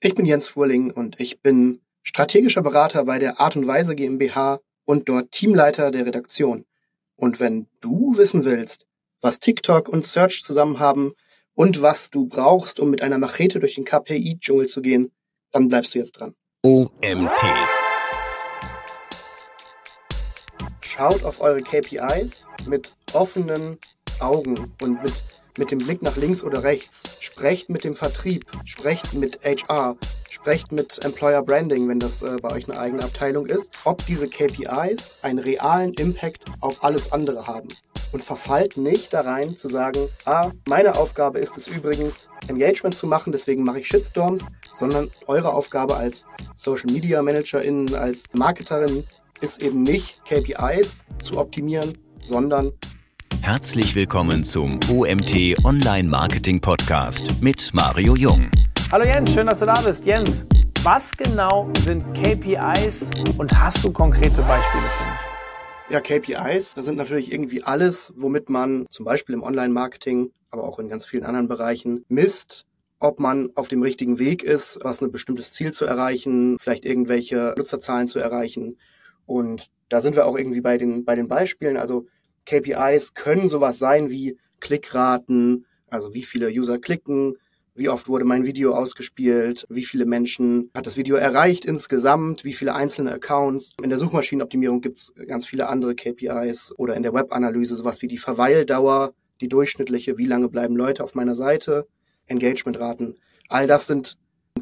Ich bin Jens Furling und ich bin strategischer Berater bei der Art und Weise GmbH und dort Teamleiter der Redaktion. Und wenn du wissen willst, was TikTok und Search zusammen haben und was du brauchst, um mit einer Machete durch den KPI-Dschungel zu gehen, dann bleibst du jetzt dran. OMT. Schaut auf eure KPIs mit offenen Augen und mit dem Blick nach links oder rechts. Sprecht mit dem Vertrieb, sprecht mit HR, sprecht mit Employer Branding, wenn das bei euch eine eigene Abteilung ist, ob diese KPIs einen realen Impact auf alles andere haben. Und verfallt nicht da rein zu sagen, meine Aufgabe ist es übrigens, Engagement zu machen, deswegen mache ich Shitstorms, sondern eure Aufgabe als Social Media ManagerInnen, als Marketerin ist eben nicht KPIs zu optimieren, sondern Herzlich willkommen zum OMT Online Marketing Podcast mit Mario Jung. Hallo Jens, schön, dass du da bist. Jens, was genau sind KPIs und hast du konkrete Beispiele für mich? Ja, KPIs, das sind natürlich irgendwie alles, womit man zum Beispiel im Online-Marketing, aber auch in ganz vielen anderen Bereichen misst, ob man auf dem richtigen Weg ist, was ein bestimmtes Ziel zu erreichen, vielleicht irgendwelche Nutzerzahlen zu erreichen. Und da sind wir auch irgendwie bei den Beispielen. Also KPIs können sowas sein wie Klickraten, also wie viele User klicken, wie oft wurde mein Video ausgespielt, wie viele Menschen hat das Video erreicht insgesamt, wie viele einzelne Accounts. In der Suchmaschinenoptimierung gibt es ganz viele andere KPIs oder in der Webanalyse sowas wie die Verweildauer, die durchschnittliche, wie lange bleiben Leute auf meiner Seite, Engagementraten. All das sind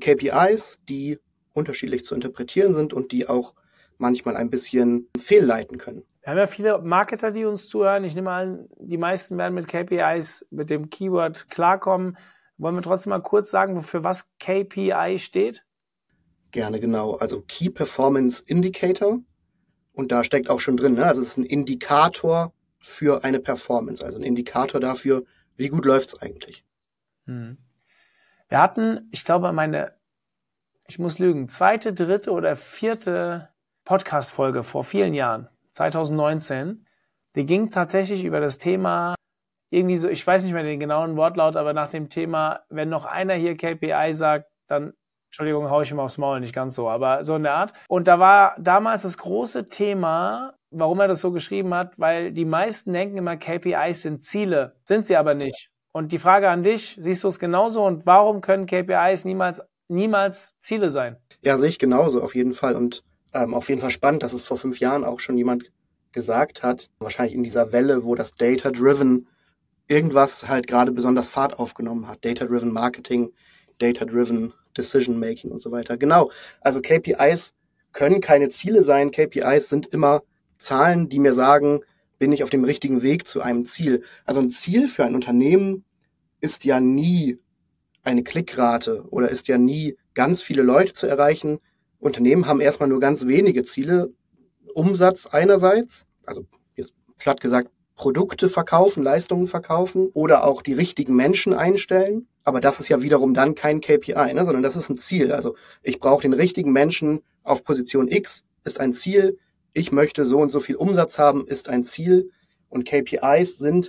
KPIs, die unterschiedlich zu interpretieren sind und die auch manchmal ein bisschen fehlleiten können. Wir haben ja viele Marketer, die uns zuhören. Ich nehme an, die meisten werden mit KPIs, mit dem Keyword klarkommen. Wollen wir trotzdem mal kurz sagen, für was KPI steht? Gerne, genau. Also Key Performance Indicator. Und da steckt auch schon drin, ne? Also es ist ein Indikator für eine Performance. Also ein Indikator dafür, wie gut läuft's eigentlich. Wir hatten, ich glaube, ich muss lügen, 2., 3. oder 4. Podcast-Folge vor vielen Jahren, 2019. Die ging tatsächlich über das Thema irgendwie so, ich weiß nicht mehr den genauen Wortlaut, aber nach dem Thema, wenn noch einer hier KPI sagt, dann, Entschuldigung, hau ich ihm aufs Maul, nicht ganz so, aber so in der Art. Und da war damals das große Thema, warum er das so geschrieben hat, weil die meisten denken immer, KPIs sind Ziele, sind sie aber nicht. Und die Frage an dich, siehst du es genauso und warum können KPIs niemals Ziele sein? Ja, sehe ich genauso, auf jeden Fall. Und auf jeden Fall spannend, dass es vor 5 Jahren auch schon jemand gesagt hat, wahrscheinlich in dieser Welle, wo das Data-Driven irgendwas halt gerade besonders Fahrt aufgenommen hat. Data-Driven Marketing, Data-Driven Decision Making und so weiter. Genau, also KPIs können keine Ziele sein. KPIs sind immer Zahlen, die mir sagen, bin ich auf dem richtigen Weg zu einem Ziel. Also ein Ziel für ein Unternehmen ist ja nie eine Klickrate oder ist ja nie ganz viele Leute zu erreichen. Unternehmen haben erstmal nur ganz wenige Ziele. Umsatz einerseits, also jetzt platt gesagt, Produkte verkaufen, Leistungen verkaufen oder auch die richtigen Menschen einstellen. Aber das ist ja wiederum dann kein KPI, ne, sondern das ist ein Ziel. Also ich brauche den richtigen Menschen auf Position X, ist ein Ziel. Ich möchte so und so viel Umsatz haben, ist ein Ziel. Und KPIs sind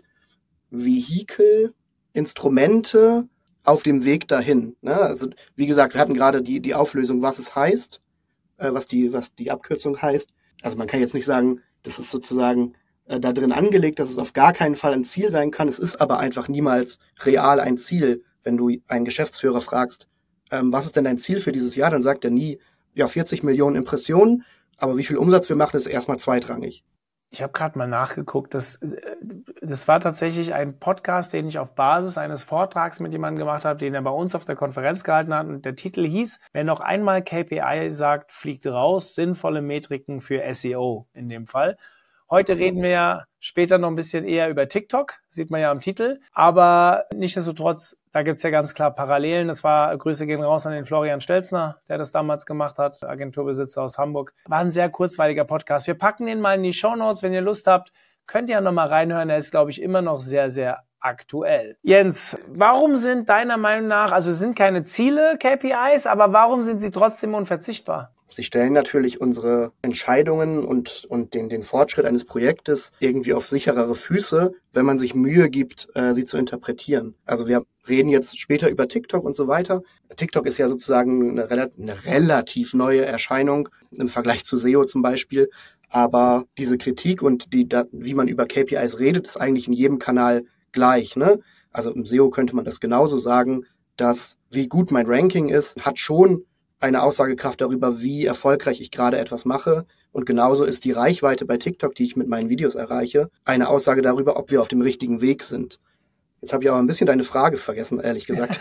Vehikel, Instrumente auf dem Weg dahin. Ne? Also wie gesagt, wir hatten gerade die Auflösung, was es heißt, was die Abkürzung heißt. Also man kann jetzt nicht sagen, das ist sozusagen da drin angelegt, dass es auf gar keinen Fall ein Ziel sein kann. Es ist aber einfach niemals real ein Ziel. Wenn du einen Geschäftsführer fragst, was ist denn dein Ziel für dieses Jahr, dann sagt er nie, ja, 40 Millionen Impressionen, aber wie viel Umsatz wir machen, ist erstmal zweitrangig. Ich habe gerade mal nachgeguckt, das war tatsächlich ein Podcast, den ich auf Basis eines Vortrags mit jemandem gemacht habe, den er bei uns auf der Konferenz gehalten hat. Und der Titel hieß, wer noch einmal KPI sagt, fliegt raus, sinnvolle Metriken für SEO in dem Fall. Heute reden wir ja später noch ein bisschen eher über TikTok, sieht man ja am Titel. Aber nichtsdestotrotz, da gibt's ja ganz klar Parallelen. Grüße gehen raus an den Florian Stelzner, der das damals gemacht hat, Agenturbesitzer aus Hamburg. War ein sehr kurzweiliger Podcast. Wir packen den mal in die Shownotes, wenn ihr Lust habt. Könnt ihr ja nochmal reinhören, er ist, glaube ich, immer noch sehr, sehr aktuell. Jens, warum sind deiner Meinung nach, also es sind keine Ziele, KPIs, aber warum sind sie trotzdem unverzichtbar? Sie stellen natürlich unsere Entscheidungen und den Fortschritt eines Projektes irgendwie auf sicherere Füße, wenn man sich Mühe gibt, sie zu interpretieren. Also wir reden jetzt später über TikTok und so weiter. TikTok ist ja sozusagen eine relativ neue Erscheinung im Vergleich zu SEO zum Beispiel. Aber diese Kritik und wie man über KPIs redet, ist eigentlich in jedem Kanal gleich, ne? Also im SEO könnte man das genauso sagen, dass wie gut mein Ranking ist, hat schon eine Aussagekraft darüber, wie erfolgreich ich gerade etwas mache. Und genauso ist die Reichweite bei TikTok, die ich mit meinen Videos erreiche, eine Aussage darüber, ob wir auf dem richtigen Weg sind. Jetzt habe ich aber ein bisschen deine Frage vergessen, ehrlich gesagt.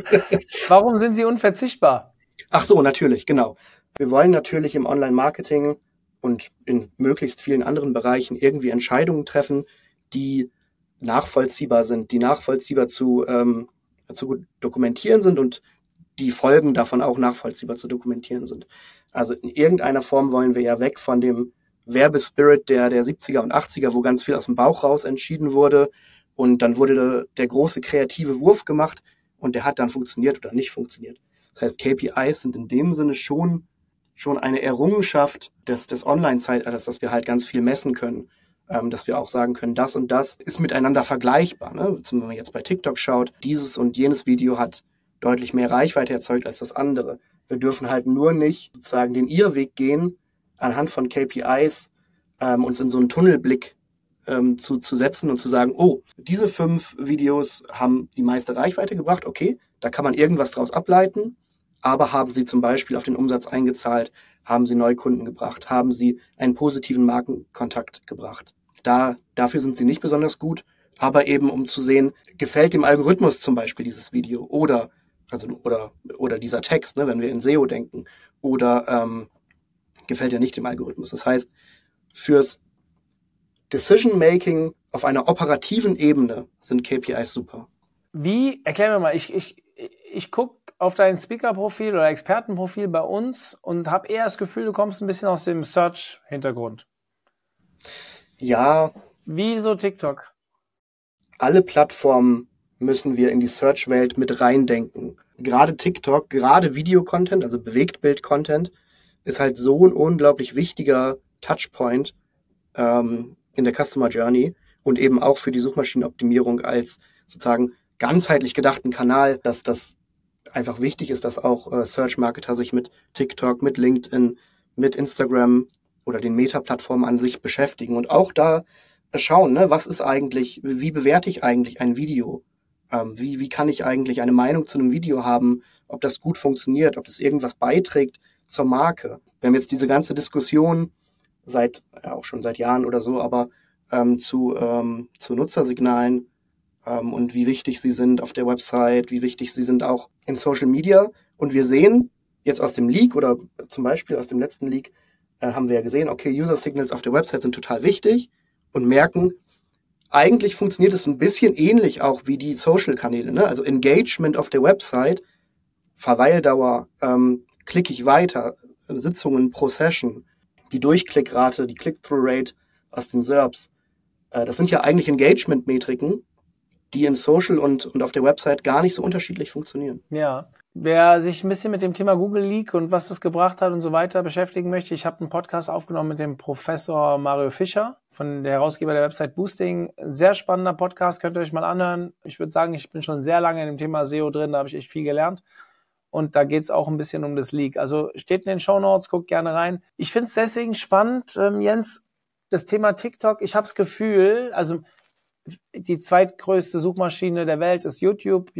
Warum sind sie unverzichtbar? Ach so, natürlich, genau. Wir wollen natürlich im Online-Marketing und in möglichst vielen anderen Bereichen irgendwie Entscheidungen treffen, die nachvollziehbar sind, die nachvollziehbar zu dokumentieren sind und die Folgen davon auch nachvollziehbar zu dokumentieren sind. Also in irgendeiner Form wollen wir ja weg von dem Werbespirit der 70er und 80er, wo ganz viel aus dem Bauch raus entschieden wurde und dann wurde der große kreative Wurf gemacht und der hat dann funktioniert oder nicht funktioniert. Das heißt, KPIs sind in dem Sinne schon eine Errungenschaft des Online-Zeitalters, dass wir halt ganz viel messen können, dass wir auch sagen können, das und das ist miteinander vergleichbar. Ne? Wenn man jetzt bei TikTok schaut, dieses und jenes Video hat deutlich mehr Reichweite erzeugt als das andere. Wir dürfen halt nur nicht sozusagen den Irrweg gehen, anhand von KPIs uns in so einen Tunnelblick zu setzen und zu sagen, oh, diese 5 Videos haben die meiste Reichweite gebracht, okay, da kann man irgendwas draus ableiten, aber haben sie zum Beispiel auf den Umsatz eingezahlt, haben sie Neukunden gebracht, haben sie einen positiven Markenkontakt gebracht. Dafür sind sie nicht besonders gut, aber eben um zu sehen, gefällt dem Algorithmus zum Beispiel dieses Video oder dieser Text, ne, wenn wir in SEO denken, oder gefällt er nicht dem Algorithmus. Das heißt, fürs Decision-Making auf einer operativen Ebene sind KPIs super. Erklär mir mal, ich gucke auf dein Speaker-Profil oder Expertenprofil bei uns und habe eher das Gefühl, du kommst ein bisschen aus dem Search-Hintergrund. Ja. Wieso TikTok? Alle Plattformen müssen wir in die Search-Welt mit reindenken. Gerade TikTok, gerade Video-Content, also Bewegtbild-Content, ist halt so ein unglaublich wichtiger Touchpoint in der Customer Journey und eben auch für die Suchmaschinenoptimierung als sozusagen ganzheitlich gedachten Kanal, dass das einfach wichtig ist, dass auch Search-Marketer sich mit TikTok, mit LinkedIn, mit Instagram oder den Meta-Plattformen an sich beschäftigen und auch da schauen, ne, wie bewerte ich eigentlich ein Video? Wie kann ich eigentlich eine Meinung zu einem Video haben, ob das gut funktioniert, ob das irgendwas beiträgt zur Marke? Wir haben jetzt diese ganze Diskussion auch schon seit Jahren oder so, aber zu Nutzersignalen und wie wichtig sie sind auf der Website, wie wichtig sie sind auch in Social Media. Und wir sehen jetzt aus dem Leak oder zum Beispiel aus dem letzten Leak, haben wir ja gesehen, okay, User Signals auf der Website sind total wichtig und merken, eigentlich funktioniert es ein bisschen ähnlich auch wie die Social-Kanäle, ne? Also Engagement auf der Website, Verweildauer, klicke ich weiter, Sitzungen pro Session, die Durchklickrate, die Click-Through-Rate aus den SERPs. Das sind ja eigentlich Engagement-Metriken, die in Social und auf der Website gar nicht so unterschiedlich funktionieren. Ja. Wer sich ein bisschen mit dem Thema Google Leak und was das gebracht hat und so weiter beschäftigen möchte, ich habe einen Podcast aufgenommen mit dem Professor Mario Fischer, von der Herausgeber der Website Boosting. Sehr spannender Podcast, könnt ihr euch mal anhören. Ich würde sagen, ich bin schon sehr lange in dem Thema SEO drin, da habe ich echt viel gelernt. Und da geht es auch ein bisschen um das Leak. Also steht in den Shownotes, guckt gerne rein. Ich finde es deswegen spannend, Jens, das Thema TikTok. Ich habe das Gefühl, also die zweitgrößte Suchmaschine der Welt ist YouTube.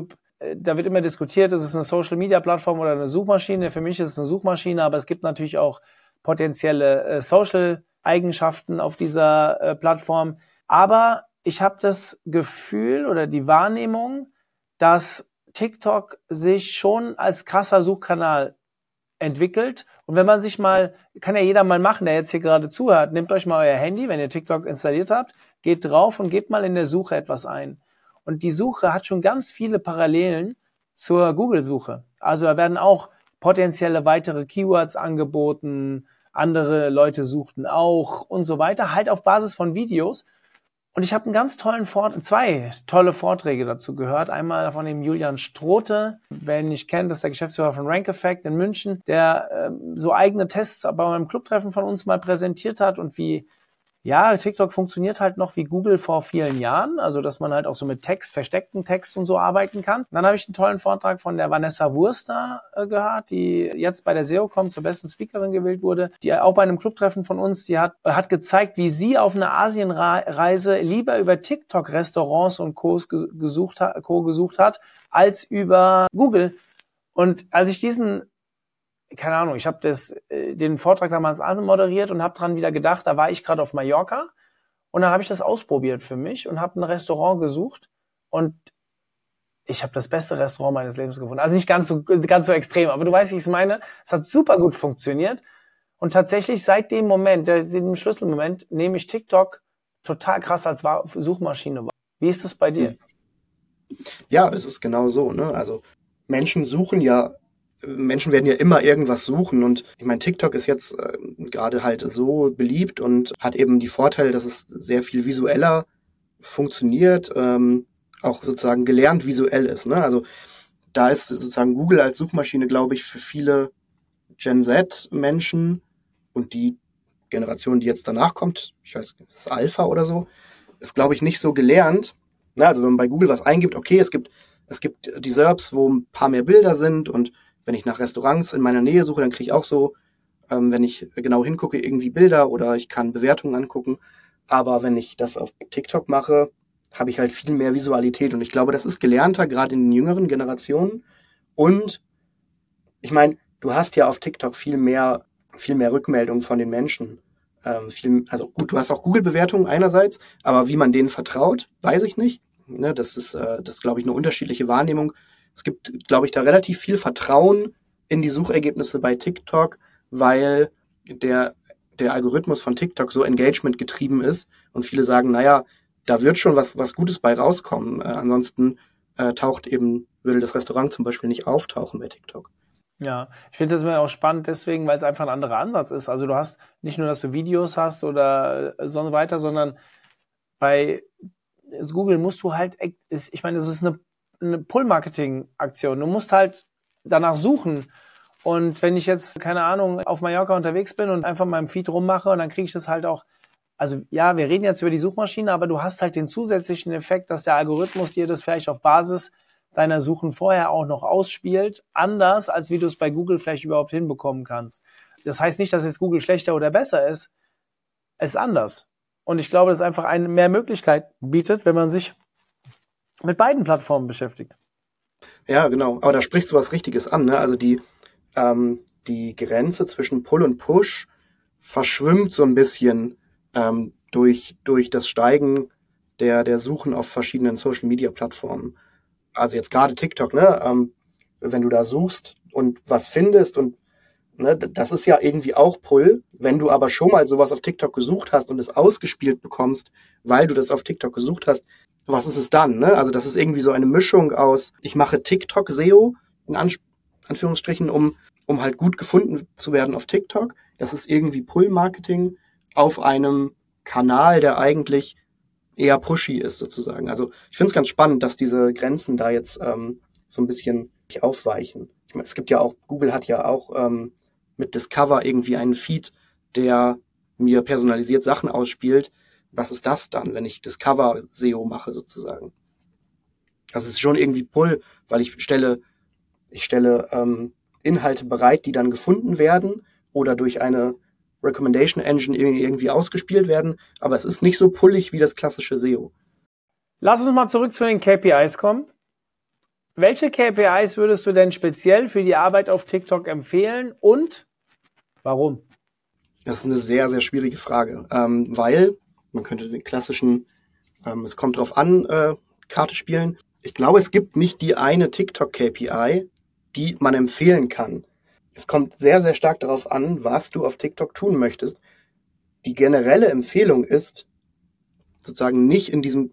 Da wird immer diskutiert, ist es eine Social-Media-Plattform oder eine Suchmaschine. Für mich ist es eine Suchmaschine, aber es gibt natürlich auch potenzielle Social-Eigenschaften auf dieser Plattform. Aber ich habe das Gefühl oder die Wahrnehmung, dass TikTok sich schon als krasser Suchkanal entwickelt. Und wenn man sich mal, kann ja jeder mal machen, der jetzt hier gerade zuhört, nehmt euch mal euer Handy, wenn ihr TikTok installiert habt, geht drauf und gebt mal in der Suche etwas ein. Und die Suche hat schon ganz viele Parallelen zur Google-Suche. Also da werden auch potenzielle weitere Keywords angeboten, andere Leute suchten auch und so weiter, halt auf Basis von Videos. Und ich habe zwei tolle Vorträge dazu gehört. Einmal von dem Julian Strote, wer ihn nicht kennt, das ist der Geschäftsführer von Rank Effect in München, der so eigene Tests bei einem Clubtreffen von uns mal präsentiert hat und wie, ja, TikTok funktioniert halt noch wie Google vor vielen Jahren, also dass man halt auch so mit Text, versteckten Text und so arbeiten kann. Dann habe ich einen tollen Vortrag von der Vanessa Wurster gehört, die jetzt bei der SEOCom zur besten Speakerin gewählt wurde, die auch bei einem Clubtreffen von uns, die hat gezeigt, wie sie auf einer Asienreise lieber über TikTok Restaurants und Co. gesucht hat, als über Google. Und als ich keine Ahnung, ich habe den Vortrag damals moderiert und habe dran wieder gedacht, da war ich gerade auf Mallorca und dann habe ich das ausprobiert für mich und habe ein Restaurant gesucht und ich habe das beste Restaurant meines Lebens gefunden. Also nicht ganz so extrem, aber du weißt, wie ich es meine. Es hat super gut funktioniert und tatsächlich seit dem Moment, dem Schlüsselmoment, nehme ich TikTok total krass als Suchmaschine wahr. Wie ist das bei dir? Ja, es ist genau so, ne? Also Menschen werden ja immer irgendwas suchen und ich meine, TikTok ist jetzt gerade halt so beliebt und hat eben die Vorteile, dass es sehr viel visueller funktioniert, auch sozusagen gelernt visuell ist, ne? Also da ist sozusagen Google als Suchmaschine, glaube ich, für viele Gen Z-Menschen und die Generation, die jetzt danach kommt, ich weiß, das ist Alpha oder so, ist, glaube ich, nicht so gelernt. Na, also wenn man bei Google was eingibt, okay, es gibt die SERPs, wo ein paar mehr Bilder sind und wenn ich nach Restaurants in meiner Nähe suche, dann kriege ich auch so, wenn ich genau hingucke, irgendwie Bilder oder ich kann Bewertungen angucken. Aber wenn ich das auf TikTok mache, habe ich halt viel mehr Visualität. Und ich glaube, das ist gelernter, gerade in den jüngeren Generationen. Und ich meine, du hast ja auf TikTok viel mehr Rückmeldungen von den Menschen. Also gut, du hast auch Google-Bewertungen einerseits, aber wie man denen vertraut, weiß ich nicht. Ne, das ist, glaube ich, eine unterschiedliche Wahrnehmung. Es gibt, glaube ich, da relativ viel Vertrauen in die Suchergebnisse bei TikTok, weil der Algorithmus von TikTok so Engagement getrieben ist und viele sagen, naja, da wird schon was Gutes bei rauskommen. Ansonsten würde das Restaurant zum Beispiel nicht auftauchen bei TikTok. Ja, ich finde das immer auch spannend deswegen, weil es einfach ein anderer Ansatz ist. Also du hast nicht nur, dass du Videos hast oder so weiter, sondern bei Google musst du halt, ich meine, das ist eine Pull-Marketing-Aktion. Du musst halt danach suchen. Und wenn ich jetzt, keine Ahnung, auf Mallorca unterwegs bin und einfach mal im Feed rummache und dann kriege ich das halt auch, also ja, wir reden jetzt über die Suchmaschine, aber du hast halt den zusätzlichen Effekt, dass der Algorithmus dir das vielleicht auf Basis deiner Suchen vorher auch noch ausspielt, anders, als wie du es bei Google vielleicht überhaupt hinbekommen kannst. Das heißt nicht, dass jetzt Google schlechter oder besser ist. Es ist anders. Und ich glaube, dass es einfach eine mehr Möglichkeit bietet, wenn man sich mit beiden Plattformen beschäftigt. Ja, genau. Aber da sprichst du was Richtiges an, ne? Also die Grenze zwischen Pull und Push verschwimmt so ein bisschen durch das Steigen der Suchen auf verschiedenen Social-Media-Plattformen. Also jetzt gerade TikTok, ne? Wenn du da suchst und was findest und ne, das ist ja irgendwie auch Pull. Wenn du aber schon mal sowas auf TikTok gesucht hast und es ausgespielt bekommst, weil du das auf TikTok gesucht hast, was ist es dann? Ne? Also das ist irgendwie so eine Mischung aus, ich mache TikTok-SEO, in Anführungsstrichen, um halt gut gefunden zu werden auf TikTok. Das ist irgendwie Pull-Marketing auf einem Kanal, der eigentlich eher pushy ist sozusagen. Also ich finde es ganz spannend, dass diese Grenzen da jetzt so ein bisschen aufweichen. Ich meine, es gibt ja auch, Google hat ja auch mit Discover irgendwie einen Feed, der mir personalisiert Sachen ausspielt. Was ist das dann, wenn ich Discover-SEO mache sozusagen? Das ist schon irgendwie Pull, weil ich stelle Inhalte bereit, die dann gefunden werden oder durch eine Recommendation Engine irgendwie ausgespielt werden, aber es ist nicht so pullig wie das klassische SEO. Lass uns mal zurück zu den KPIs kommen. Welche KPIs würdest du denn speziell für die Arbeit auf TikTok empfehlen und warum? Das ist eine sehr, sehr schwierige Frage, weil man könnte den klassischen, es kommt drauf an, Karte spielen. Ich glaube, es gibt nicht die eine TikTok-KPI, die man empfehlen kann. Es kommt sehr, sehr stark darauf an, was du auf TikTok tun möchtest. Die generelle Empfehlung ist, sozusagen nicht in diesem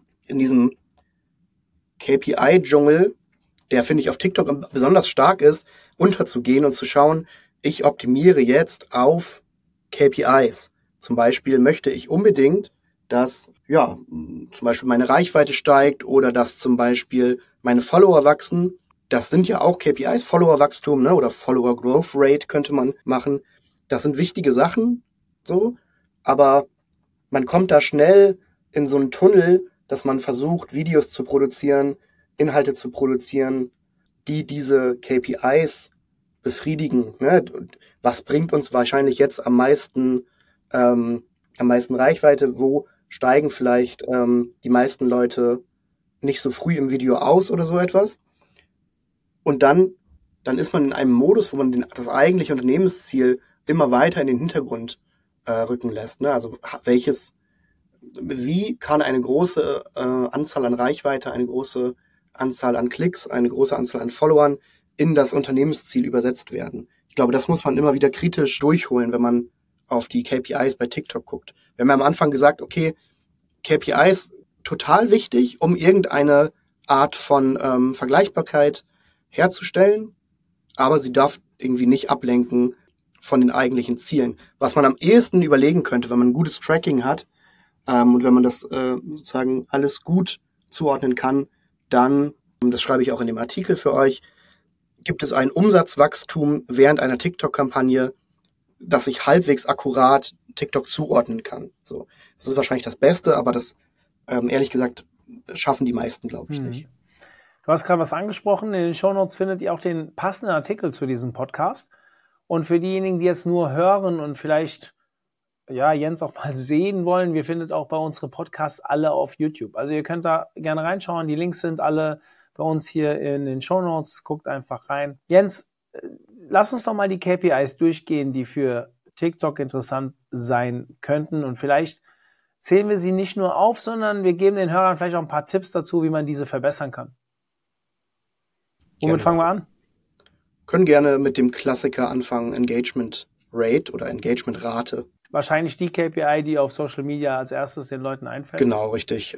KPI-Dschungel, der, finde ich, auf TikTok besonders stark ist, unterzugehen und zu schauen, ich optimiere jetzt auf KPIs. Zum Beispiel möchte ich unbedingt, dass zum Beispiel meine Reichweite steigt oder dass zum Beispiel meine Follower wachsen. Das sind ja auch KPIs, Followerwachstum, ne, oder Follower Growth Rate könnte man machen. Das sind wichtige Sachen, so, aber man kommt da schnell in so einen Tunnel, dass man versucht, Videos zu produzieren, Inhalte zu produzieren, die diese KPIs befriedigen. Ne? Was bringt uns wahrscheinlich jetzt am meisten Reichweite? Wo steigen vielleicht die meisten Leute nicht so früh im Video aus oder so etwas? Und dann ist man in einem Modus, wo man das eigentliche Unternehmensziel immer weiter in den Hintergrund rücken lässt. Ne? Also wie kann eine große Anzahl an Reichweite, eine große Anzahl an Klicks, eine große Anzahl an Followern in das Unternehmensziel übersetzt werden? Ich glaube, das muss man immer wieder kritisch durchholen, wenn man auf die KPIs bei TikTok guckt. Wir haben am Anfang gesagt, okay, KPIs total wichtig, um irgendeine Art von Vergleichbarkeit herzustellen, aber sie darf irgendwie nicht ablenken von den eigentlichen Zielen. Was man am ehesten überlegen könnte, wenn man ein gutes Tracking hat und wenn man das sozusagen alles gut zuordnen kann, dann, das schreibe ich auch in dem Artikel für euch, gibt es ein Umsatzwachstum während einer TikTok-Kampagne, dass ich halbwegs akkurat TikTok zuordnen kann. So, das ist wahrscheinlich das Beste, aber das, ehrlich gesagt, schaffen die meisten, glaube ich, nicht. Du hast gerade was angesprochen. In den Shownotes findet ihr auch den passenden Artikel zu diesem Podcast. Und für diejenigen, die jetzt nur hören und vielleicht Jens auch mal sehen wollen, wir findet auch bei unseren Podcasts alle auf YouTube. Also ihr könnt da gerne reinschauen. Die Links sind alle bei uns hier in den Shownotes. Guckt einfach rein. Jens, lass uns doch mal die KPIs durchgehen, die für TikTok interessant sein könnten. Und vielleicht zählen wir sie nicht nur auf, sondern wir geben den Hörern vielleicht auch ein paar Tipps dazu, wie man diese verbessern kann. Womit fangen wir an? Können gerne mit dem Klassiker anfangen, Engagement Rate oder Engagement Rate. Wahrscheinlich die KPI, die auf Social Media als erstes den Leuten einfällt. Genau, richtig.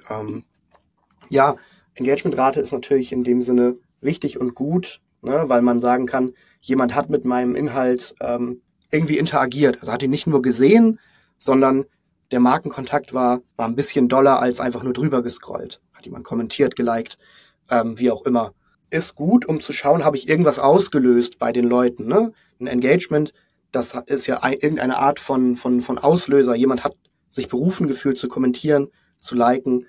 Engagement Rate ist natürlich in dem Sinne wichtig und gut, ne, weil man sagen kann, jemand hat mit meinem Inhalt irgendwie interagiert. Also hat ihn nicht nur gesehen, sondern der Markenkontakt war ein bisschen doller als einfach nur drüber gescrollt. Hat jemand kommentiert, geliked, wie auch immer. Ist gut, um zu schauen, habe ich irgendwas ausgelöst bei den Leuten. Ne? Ein Engagement, das ist ja irgendeine Art von Auslöser. Jemand hat sich berufen gefühlt zu kommentieren, zu liken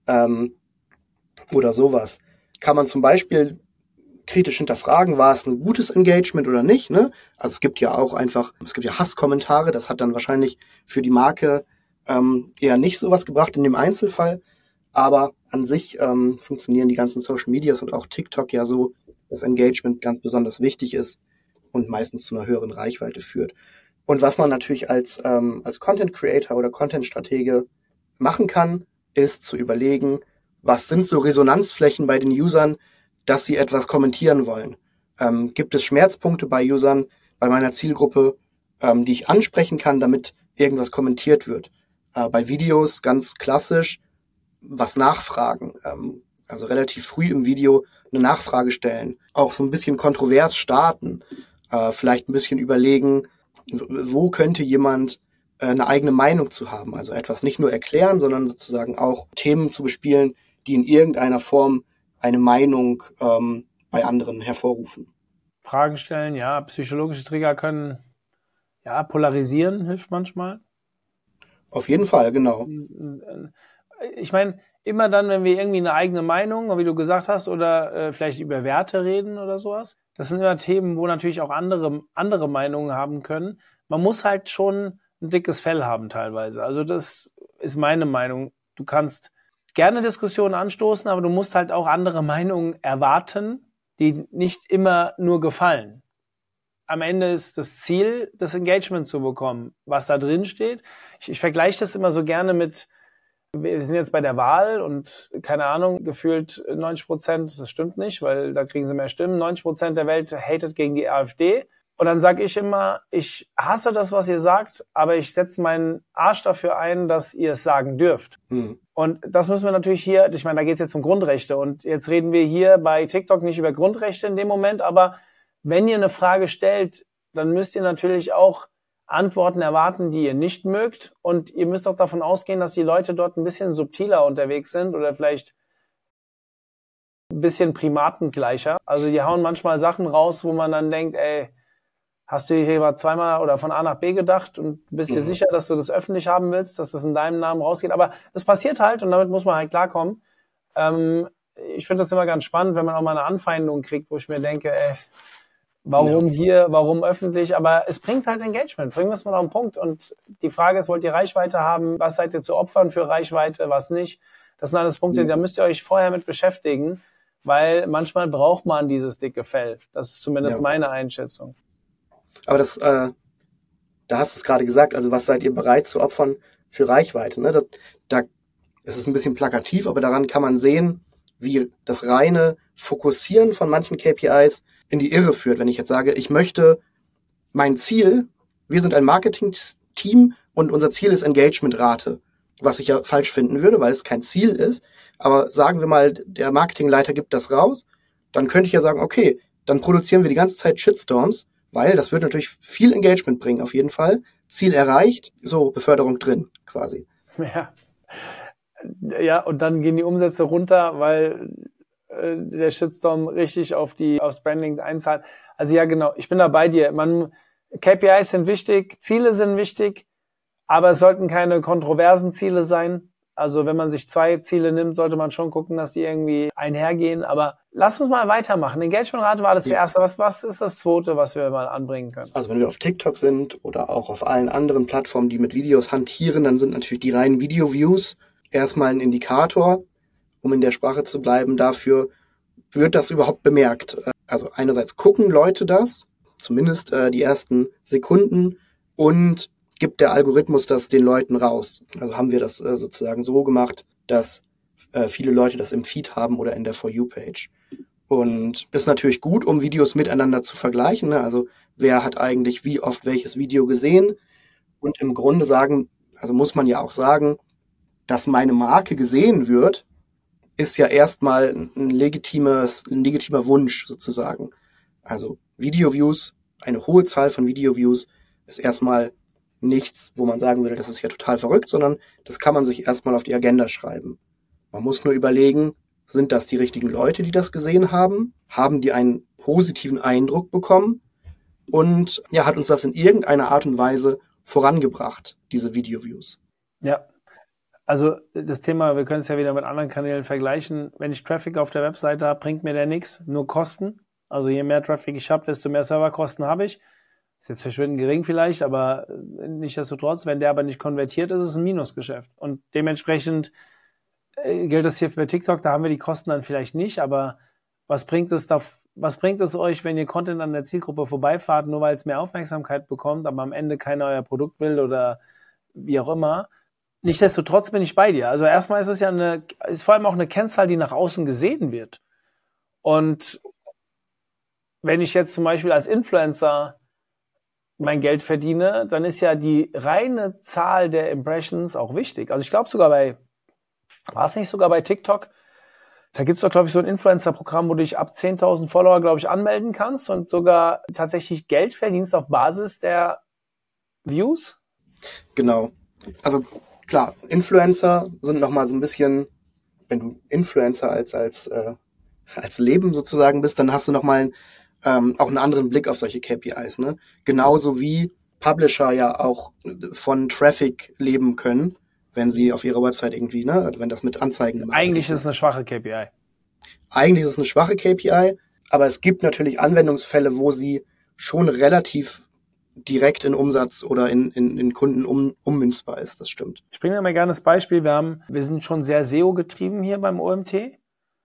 oder sowas. Kann man zum Beispiel kritisch hinterfragen, war es ein gutes Engagement oder nicht? Ne? Also es gibt ja Hasskommentare, das hat dann wahrscheinlich für die Marke eher nicht sowas gebracht in dem Einzelfall. Aber an sich funktionieren die ganzen Social Medias und auch TikTok ja so, dass Engagement ganz besonders wichtig ist und meistens zu einer höheren Reichweite führt. Und was man natürlich als Content Creator oder Content Stratege machen kann, ist zu überlegen, was sind so Resonanzflächen bei den Usern, dass sie etwas kommentieren wollen. Gibt es Schmerzpunkte bei Usern, bei meiner Zielgruppe, die ich ansprechen kann, damit irgendwas kommentiert wird? Bei Videos ganz klassisch, was nachfragen, also relativ früh im Video eine Nachfrage stellen, auch so ein bisschen kontrovers starten, vielleicht ein bisschen überlegen, wo könnte jemand eine eigene Meinung zu haben, also etwas nicht nur erklären, sondern sozusagen auch Themen zu bespielen, die in irgendeiner Form eine Meinung bei anderen hervorrufen. Fragen stellen, ja, psychologische Trigger können polarisieren, hilft manchmal. Auf jeden Fall, genau. Ich meine, immer dann, wenn wir irgendwie eine eigene Meinung, wie du gesagt hast, oder vielleicht über Werte reden oder sowas, das sind immer Themen, wo natürlich auch andere Meinungen haben können. Man muss halt schon ein dickes Fell haben teilweise. Also das ist meine Meinung. Du kannst gerne Diskussionen anstoßen, aber du musst halt auch andere Meinungen erwarten, die nicht immer nur gefallen. Am Ende ist das Ziel, das Engagement zu bekommen, was da drin steht. Ich vergleiche das immer so gerne mit, wir sind jetzt bei der Wahl und keine Ahnung, gefühlt 90%, das stimmt nicht, weil da kriegen sie mehr Stimmen, 90% der Welt hatet gegen die AfD. Und dann sage ich immer, ich hasse das, was ihr sagt, aber ich setze meinen Arsch dafür ein, dass ihr es sagen dürft. Mhm. Und das müssen wir natürlich hier, ich meine, da geht es jetzt um Grundrechte und jetzt reden wir hier bei TikTok nicht über Grundrechte in dem Moment, aber wenn ihr eine Frage stellt, dann müsst ihr natürlich auch Antworten erwarten, die ihr nicht mögt. Und ihr müsst auch davon ausgehen, dass die Leute dort ein bisschen subtiler unterwegs sind oder vielleicht ein bisschen primatengleicher. Also die hauen manchmal Sachen raus, wo man dann denkt, ey, hast du hier mal zweimal oder von A nach B gedacht und bist dir sicher, dass du das öffentlich haben willst, dass das in deinem Namen rausgeht? Aber es passiert halt und damit muss man halt klarkommen. Ich finde das immer ganz spannend, wenn man auch mal eine Anfeindung kriegt, wo ich mir denke, ey, warum hier, warum öffentlich? Aber es bringt halt Engagement. Bringen wir es mal auf den Punkt. Und die Frage ist, wollt ihr Reichweite haben? Was seid ihr zu Opfern für Reichweite? Was nicht? Das sind alles Punkte, da müsst ihr euch vorher mit beschäftigen, weil manchmal braucht man dieses dicke Fell. Das ist zumindest meine Einschätzung. Aber das, da hast du es gerade gesagt, also was seid ihr bereit zu opfern für Reichweite? Ne? Es ist ein bisschen plakativ, aber daran kann man sehen, wie das reine Fokussieren von manchen KPIs in die Irre führt. Wenn ich jetzt sage, ich möchte mein Ziel, wir sind ein Marketing-Team und unser Ziel ist Engagement-Rate, was ich ja falsch finden würde, weil es kein Ziel ist. Aber sagen wir mal, der Marketingleiter gibt das raus, dann könnte ich ja sagen, okay, dann produzieren wir die ganze Zeit Shitstorms, weil das wird natürlich viel Engagement bringen, auf jeden Fall. Ziel erreicht, so Beförderung drin, quasi. Ja, und dann gehen die Umsätze runter, weil der Shitstorm richtig aufs Branding einzahlt. Also ja, genau, ich bin da bei dir. KPIs sind wichtig, Ziele sind wichtig, aber es sollten keine kontroversen Ziele sein. Also wenn man sich 2 Ziele nimmt, sollte man schon gucken, dass die irgendwie einhergehen. Aber lass uns mal weitermachen. Engagementrate war das erste. Was ist das zweite, was wir mal anbringen können? Also wenn wir auf TikTok sind oder auch auf allen anderen Plattformen, die mit Videos hantieren, dann sind natürlich die reinen Video-Views erstmal ein Indikator, um in der Sprache zu bleiben. Dafür wird das überhaupt bemerkt. Also einerseits gucken Leute das, zumindest die ersten Sekunden, und gibt der Algorithmus das den Leuten raus. Also haben wir das sozusagen so gemacht, dass viele Leute das im Feed haben oder in der For You-Page. Und ist natürlich gut, um Videos miteinander zu vergleichen. Ne? Also wer hat eigentlich wie oft welches Video gesehen? Und im Grunde muss man ja auch sagen, dass meine Marke gesehen wird, ist ja erstmal ein legitimer Wunsch sozusagen. Also Video-Views, eine hohe Zahl von Video-Views ist erstmal nichts, wo man sagen würde, das ist ja total verrückt, sondern das kann man sich erstmal auf die Agenda schreiben. Man muss nur überlegen, sind das die richtigen Leute, die das gesehen haben? Haben die einen positiven Eindruck bekommen? Und ja, hat uns das in irgendeiner Art und Weise vorangebracht, diese Video-Views? Ja, also das Thema, wir können es ja wieder mit anderen Kanälen vergleichen. Wenn ich Traffic auf der Webseite habe, bringt mir der nichts, nur Kosten. Also je mehr Traffic ich habe, desto mehr Serverkosten habe ich. Ist jetzt verschwindend gering vielleicht, aber nichtsdestotrotz, wenn der aber nicht konvertiert, ist es ein Minusgeschäft. Und dementsprechend gilt das hier für TikTok, da haben wir die Kosten dann vielleicht nicht, aber was bringt es euch, wenn ihr Content an der Zielgruppe vorbeifahrt, nur weil es mehr Aufmerksamkeit bekommt, aber am Ende keiner euer Produkt will oder wie auch immer? Nichtsdestotrotz bin ich bei dir. Also erstmal ist es ja ist vor allem auch eine Kennzahl, die nach außen gesehen wird. Und wenn ich jetzt zum Beispiel als Influencer mein Geld verdiene, dann ist ja die reine Zahl der Impressions auch wichtig. Also ich glaube war es nicht sogar bei TikTok? Da gibt es doch, glaube ich, so ein Influencer-Programm, wo du dich ab 10.000 Follower, glaube ich, anmelden kannst und sogar tatsächlich Geld verdienst auf Basis der Views? Genau. Also klar, Influencer sind nochmal so ein bisschen, wenn du Influencer als Leben sozusagen bist, dann hast du nochmal auch einen anderen Blick auf solche KPIs. Ne? Genauso wie Publisher ja auch von Traffic leben können, wenn sie auf ihrer Website irgendwie, ne, wenn das mit Anzeigen gemacht wird. Eigentlich ist es eine schwache KPI. Eigentlich ist es eine schwache KPI, aber es gibt natürlich Anwendungsfälle, wo sie schon relativ direkt in Umsatz oder in Kunden ummünzbar ist, das stimmt. Ich bringe dir mal gerne das Beispiel, wir sind schon sehr SEO getrieben hier beim OMT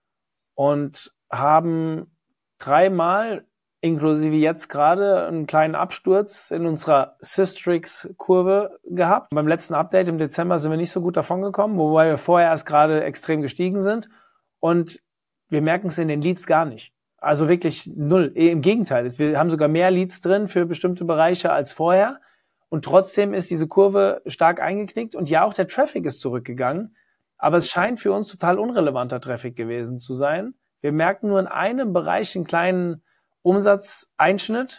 und haben 3-mal, inklusive jetzt gerade, einen kleinen Absturz in unserer Systrix-Kurve gehabt. Beim letzten Update im Dezember sind wir nicht so gut davon gekommen, wobei wir vorher erst gerade extrem gestiegen sind und wir merken es in den Leads gar nicht. Also wirklich null. Im Gegenteil. Wir haben sogar mehr Leads drin für bestimmte Bereiche als vorher. Und trotzdem ist diese Kurve stark eingeknickt. Und ja, auch der Traffic ist zurückgegangen. Aber es scheint für uns total unrelevanter Traffic gewesen zu sein. Wir merken nur in einem Bereich einen kleinen Umsatzeinschnitt.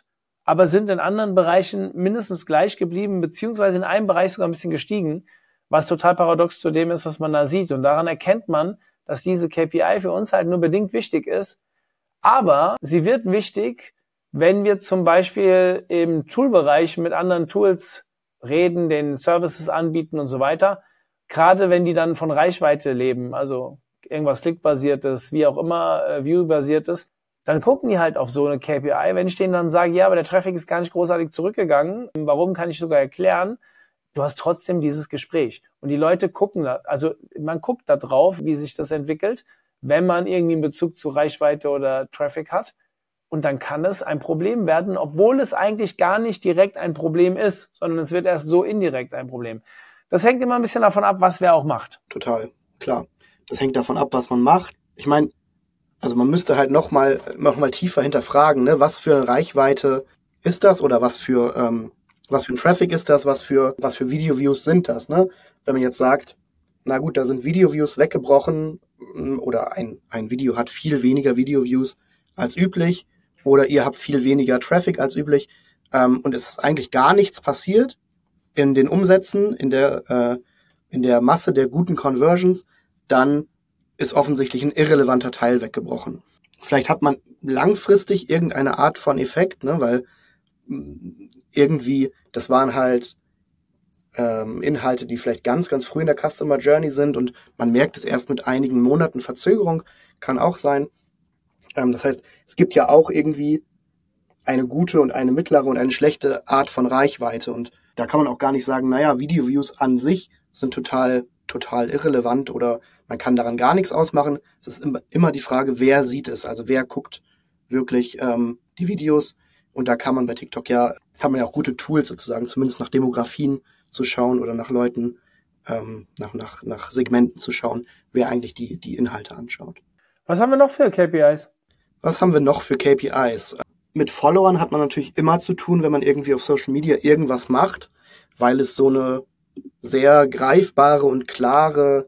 aber sind in anderen Bereichen mindestens gleich geblieben, beziehungsweise in einem Bereich sogar ein bisschen gestiegen, was total paradox zu dem ist, was man da sieht. Und daran erkennt man, dass diese KPI für uns halt nur bedingt wichtig ist. Aber sie wird wichtig, wenn wir zum Beispiel im Toolbereich mit anderen Tools reden, den Services anbieten und so weiter. Gerade wenn die dann von Reichweite leben, also irgendwas Klickbasiertes, wie auch immer, View-basiertes, dann gucken die halt auf so eine KPI. Wenn ich denen dann sage, ja, aber der Traffic ist gar nicht großartig zurückgegangen, warum, kann ich sogar erklären, du hast trotzdem dieses Gespräch. Und die Leute gucken da, also man guckt da drauf, wie sich das entwickelt, wenn man irgendwie einen Bezug zu Reichweite oder Traffic hat. Und dann kann es ein Problem werden, obwohl es eigentlich gar nicht direkt ein Problem ist, sondern es wird erst so indirekt ein Problem. Das hängt immer ein bisschen davon ab, was wer auch macht. Total, klar. Das hängt davon ab, was man macht. Ich meine, also man müsste halt noch mal tiefer hinterfragen, ne? Was für eine Reichweite ist das oder was für ein Traffic ist das, was für Video-Views sind das, ne? Wenn man jetzt sagt, na gut, da sind Video-Views weggebrochen oder ein Video hat viel weniger Video-Views als üblich oder ihr habt viel weniger Traffic als üblich und es ist eigentlich gar nichts passiert in den Umsätzen, in der Masse der guten Conversions, dann ist offensichtlich ein irrelevanter Teil weggebrochen. Vielleicht hat man langfristig irgendeine Art von Effekt, ne, weil irgendwie, das waren halt Inhalte, die vielleicht ganz, ganz früh in der Customer Journey sind und man merkt es erst mit einigen Monaten Verzögerung, kann auch sein. Das heißt, es gibt ja auch irgendwie eine gute und eine mittlere und eine schlechte Art von Reichweite und da kann man auch gar nicht sagen, naja, Video-Views an sich sind total irrelevant oder man kann daran gar nichts ausmachen. Es ist immer die Frage, wer sieht es, also wer guckt wirklich die Videos und da kann man bei TikTok hat man ja auch gute Tools sozusagen, zumindest nach Demografien zu schauen oder nach Leuten, nach Segmenten zu schauen, wer eigentlich die Inhalte anschaut. Was haben wir noch für KPIs? Was haben wir noch für KPIs? Mit Followern hat man natürlich immer zu tun, wenn man irgendwie auf Social Media irgendwas macht, weil es so eine sehr greifbare und klare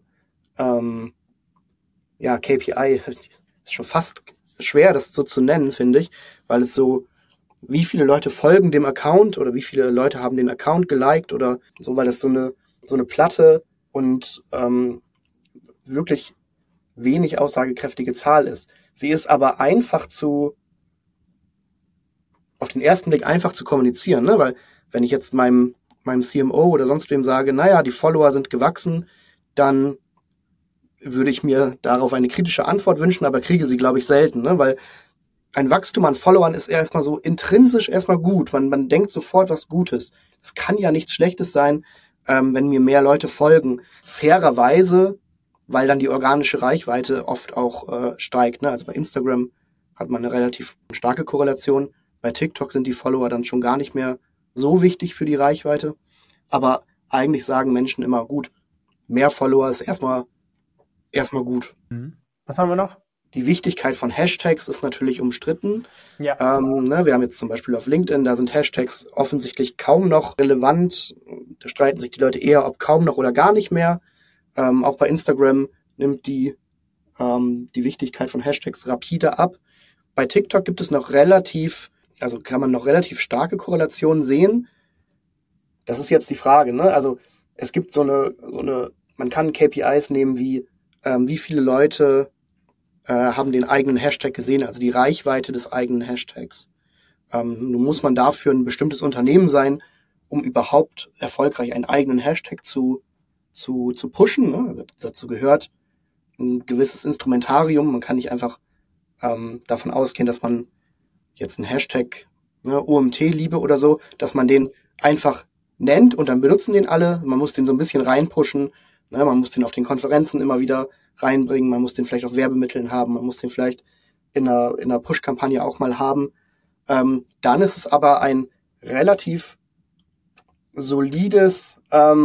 KPI ist schon fast schwer, das so zu nennen, finde ich, weil es so, wie viele Leute folgen dem Account oder wie viele Leute haben den Account geliked oder so, weil das so eine platte und wirklich wenig aussagekräftige Zahl ist. Sie ist aber auf den ersten Blick einfach zu kommunizieren, ne? Weil wenn ich jetzt meinem CMO oder sonst wem sage, naja, die Follower sind gewachsen, dann würde ich mir darauf eine kritische Antwort wünschen, aber kriege sie, glaube ich, selten, ne? Weil ein Wachstum an Followern ist erstmal so intrinsisch erstmal gut. Man denkt sofort was Gutes. Es kann ja nichts Schlechtes sein, wenn mir mehr Leute folgen. Fairerweise, weil dann die organische Reichweite oft auch steigt, ne? Also bei Instagram hat man eine relativ starke Korrelation. Bei TikTok sind die Follower dann schon gar nicht mehr so wichtig für die Reichweite. Aber eigentlich sagen Menschen immer, gut, mehr Follower ist erstmal gut. Was haben wir noch? Die Wichtigkeit von Hashtags ist natürlich umstritten. Ja. Wir haben jetzt zum Beispiel auf LinkedIn, da sind Hashtags offensichtlich kaum noch relevant. Da streiten sich die Leute eher, ob kaum noch oder gar nicht mehr. Auch bei Instagram nimmt die Wichtigkeit von Hashtags rapide ab. Bei TikTok gibt es kann man noch relativ starke Korrelationen sehen. Das ist jetzt die Frage, ne? Also es gibt man kann KPIs nehmen wie viele Leute haben den eigenen Hashtag gesehen, also die Reichweite des eigenen Hashtags. Nun muss man dafür ein bestimmtes Unternehmen sein, um überhaupt erfolgreich einen eigenen Hashtag zu pushen, ne? Also dazu gehört ein gewisses Instrumentarium. Man kann nicht einfach davon ausgehen, dass man jetzt einen Hashtag, ne, OMT-Liebe oder so, dass man den einfach nennt und dann benutzen den alle. Man muss den so ein bisschen reinpushen. Ne? Man muss den auf den Konferenzen immer wieder reinbringen. Man muss den vielleicht auf Werbemitteln haben. Man muss den vielleicht in einer Push-Kampagne auch mal haben. Dann ist es aber ein relativ solides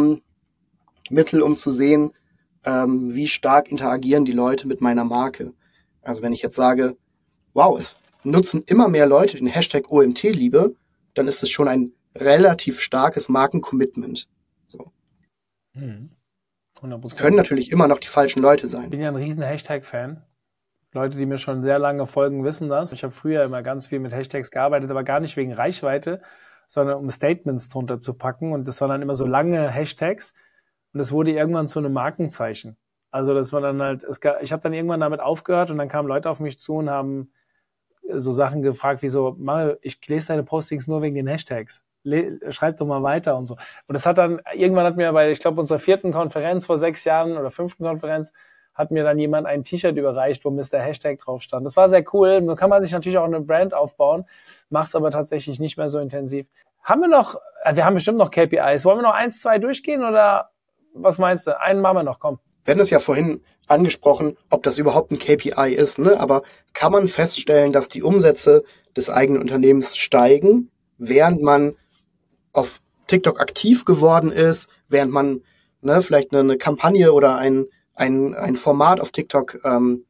Mittel, um zu sehen, wie stark interagieren die Leute mit meiner Marke. Also wenn ich jetzt sage, wow, es nutzen immer mehr Leute den Hashtag OMT-Liebe, dann ist es schon ein relativ starkes Markencommitment. So. 100%. Es können natürlich immer noch die falschen Leute sein. Ich bin ja ein riesen Hashtag-Fan. Leute, die mir schon sehr lange folgen, wissen das. Ich habe früher immer ganz viel mit Hashtags gearbeitet, aber gar nicht wegen Reichweite, sondern um Statements drunter zu packen. Und das waren dann immer so lange Hashtags. Und das wurde irgendwann zu einem Markenzeichen. Also das war dann halt, ich habe dann irgendwann damit aufgehört und dann kamen Leute auf mich zu und haben so Sachen gefragt wie so, Mario, ich lese deine Postings nur wegen den Hashtags. Schreib doch mal weiter und so. Und das hat dann, irgendwann hat mir bei, ich glaube, unserer 4. Konferenz vor 6 Jahren oder 5. Konferenz, hat mir dann jemand ein T-Shirt überreicht, wo Mr. Hashtag drauf stand. Das war sehr cool. So kann man sich natürlich auch eine Brand aufbauen, mach's aber tatsächlich nicht mehr so intensiv. Wir haben bestimmt noch KPIs. Wollen wir noch 1, 2 durchgehen oder was meinst du? Einen machen wir noch, komm. Wir hatten es ja vorhin angesprochen, ob das überhaupt ein KPI ist, ne? Aber kann man feststellen, dass die Umsätze des eigenen Unternehmens steigen, während man auf TikTok aktiv geworden ist, während man vielleicht eine Kampagne oder ein Format auf TikTok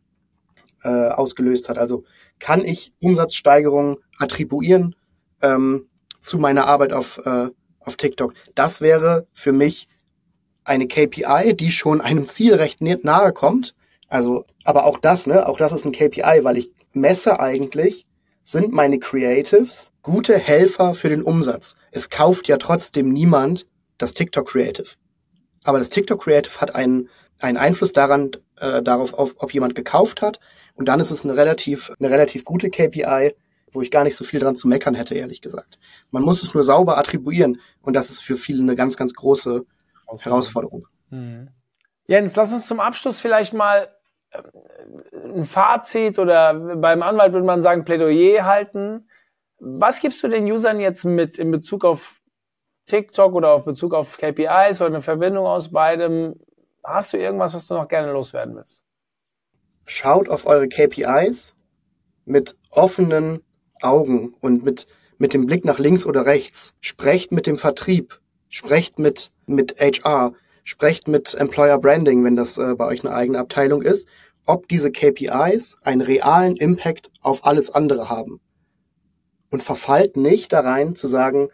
ausgelöst hat? Also kann ich Umsatzsteigerungen attribuieren zu meiner Arbeit auf TikTok? Das wäre für mich eine KPI, die schon einem Ziel recht nahe kommt. Also, aber auch das ist ein KPI, weil ich messe eigentlich, sind meine Creatives gute Helfer für den Umsatz. Es kauft ja trotzdem niemand das TikTok Creative. Aber das TikTok Creative hat einen Einfluss darauf, ob jemand gekauft hat. Und dann ist es eine relativ gute KPI, wo ich gar nicht so viel dran zu meckern hätte, ehrlich gesagt. Man muss es nur sauber attribuieren. Und das ist für viele eine ganz, ganz große Herausforderung. Mhm. Jens, lass uns zum Abschluss vielleicht mal ein Fazit oder beim Anwalt würde man sagen Plädoyer halten. Was gibst du den Usern jetzt mit in Bezug auf TikTok oder auf Bezug auf KPIs oder eine Verbindung aus beidem? Hast du irgendwas, was du noch gerne loswerden willst? Schaut auf eure KPIs mit offenen Augen und mit dem Blick nach links oder rechts. Sprecht mit dem Vertrieb. Sprecht mit HR, sprecht mit Employer Branding, wenn das bei euch eine eigene Abteilung ist, ob diese KPIs einen realen Impact auf alles andere haben. Und verfallt nicht da rein zu sagen,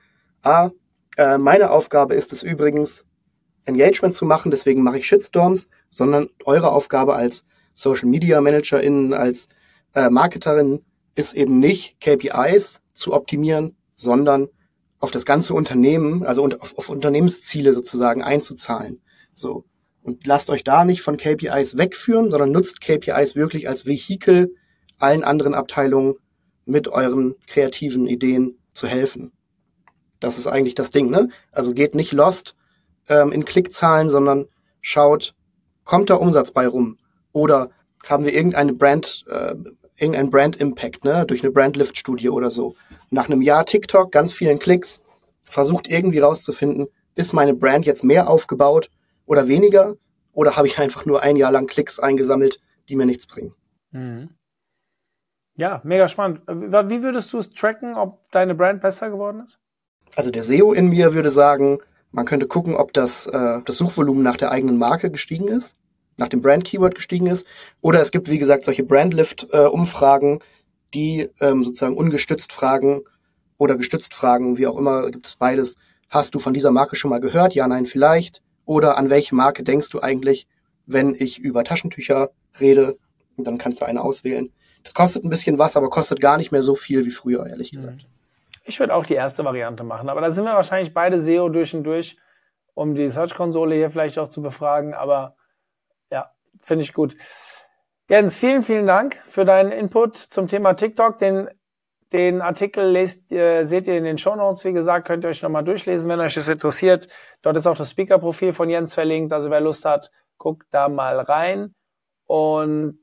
meine Aufgabe ist es übrigens, Engagement zu machen, deswegen mache ich Shitstorms, sondern eure Aufgabe als Social Media Managerin, als Marketerin ist eben nicht KPIs zu optimieren, sondern auf das ganze Unternehmen, also auf Unternehmensziele sozusagen einzuzahlen. So. Und lasst euch da nicht von KPIs wegführen, sondern nutzt KPIs wirklich als Vehikel, allen anderen Abteilungen mit euren kreativen Ideen zu helfen. Das ist eigentlich das Ding, ne? Also geht nicht lost in Klickzahlen, sondern schaut, kommt da Umsatz bei rum? Oder haben wir irgendeinen Brand-Impact, ne? Durch eine Brand-Lift-Studie oder so. Nach einem Jahr TikTok, ganz vielen Klicks, versucht irgendwie rauszufinden, ist meine Brand jetzt mehr aufgebaut oder weniger? Oder habe ich einfach nur ein Jahr lang Klicks eingesammelt, die mir nichts bringen? Mhm. Ja, mega spannend. Wie würdest du es tracken, ob deine Brand besser geworden ist? Also der SEO in mir würde sagen, man könnte gucken, ob das Suchvolumen nach der eigenen Marke gestiegen ist, nach dem Brand-Keyword gestiegen ist. Oder es gibt, wie gesagt, solche Brand-Lift-Umfragen, die sozusagen ungestützt fragen oder gestützt fragen, wie auch immer, gibt es beides. Hast du von dieser Marke schon mal gehört? Ja, nein, vielleicht. Oder an welche Marke denkst du eigentlich, wenn ich über Taschentücher rede? Und dann kannst du eine auswählen. Das kostet ein bisschen was, aber kostet gar nicht mehr so viel wie früher, ehrlich gesagt. Ich würde auch die erste Variante machen, aber da sind wir wahrscheinlich beide SEO durch und durch, um die Search-Konsole hier vielleicht auch zu befragen, aber ja, finde ich gut. Jens, vielen, vielen Dank für deinen Input zum Thema TikTok. Den Artikel seht ihr in den Shownotes, wie gesagt, könnt ihr euch nochmal durchlesen, wenn euch das interessiert. Dort ist auch das Speaker-Profil von Jens verlinkt, also wer Lust hat, guckt da mal rein. Und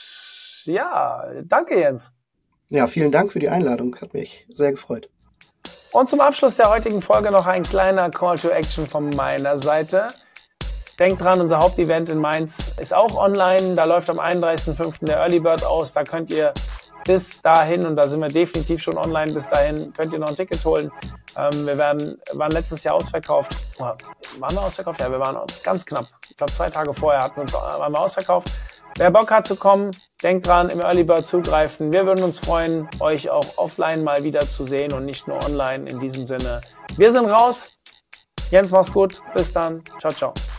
ja, danke Jens. Ja, vielen Dank für die Einladung, hat mich sehr gefreut. Und zum Abschluss der heutigen Folge noch ein kleiner Call to Action von meiner Seite. Denkt dran, unser Hauptevent in Mainz ist auch online. Da läuft am 31.05. der Early Bird aus. Da könnt ihr bis dahin, und da sind wir definitiv schon online, bis dahin könnt ihr noch ein Ticket holen. Wir waren letztes Jahr ausverkauft. Waren wir ausverkauft? Ja, wir waren ganz knapp. Ich glaube, 2 Tage vorher waren wir ausverkauft. Wer Bock hat zu kommen, denkt dran, im Early Bird zugreifen. Wir würden uns freuen, euch auch offline mal wieder zu sehen und nicht nur online. In diesem Sinne, wir sind raus. Jens, mach's gut. Bis dann. Ciao, ciao.